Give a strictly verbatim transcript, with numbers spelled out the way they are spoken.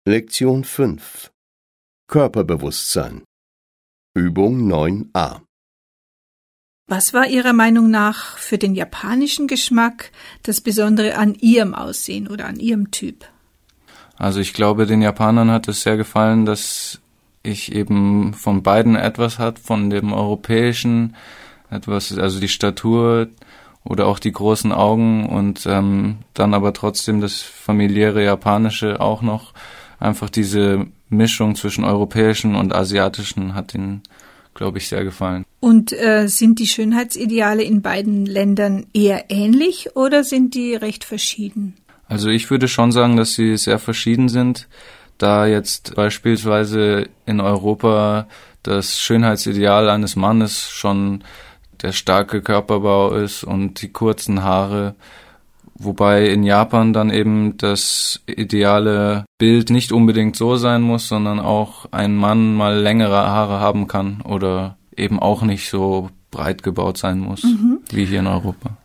Lektion fünf. Körperbewusstsein. Übung neun a. Was war Ihrer Meinung nach für den japanischen Geschmack das Besondere an Ihrem Aussehen oder an Ihrem Typ? Also ich glaube, den Japanern hat es sehr gefallen, dass ich eben von beiden etwas hat, von dem europäischen etwas, also die Statur oder auch die großen Augen und ähm, dann aber trotzdem das familiäre Japanische auch noch. Einfach diese Mischung zwischen europäischen und asiatischen hat ihnen, glaube ich, sehr gefallen. Und äh, sind die Schönheitsideale in beiden Ländern eher ähnlich oder sind die recht verschieden? Also ich würde schon sagen, dass sie sehr verschieden sind, da jetzt beispielsweise in Europa das Schönheitsideal eines Mannes schon der starke Körperbau ist und die kurzen Haare, wobei in Japan dann eben das ideale Bild nicht unbedingt so sein muss, sondern auch ein Mann mal längere Haare haben kann oder eben auch nicht so breit gebaut sein muss, mhm. wie hier in Europa.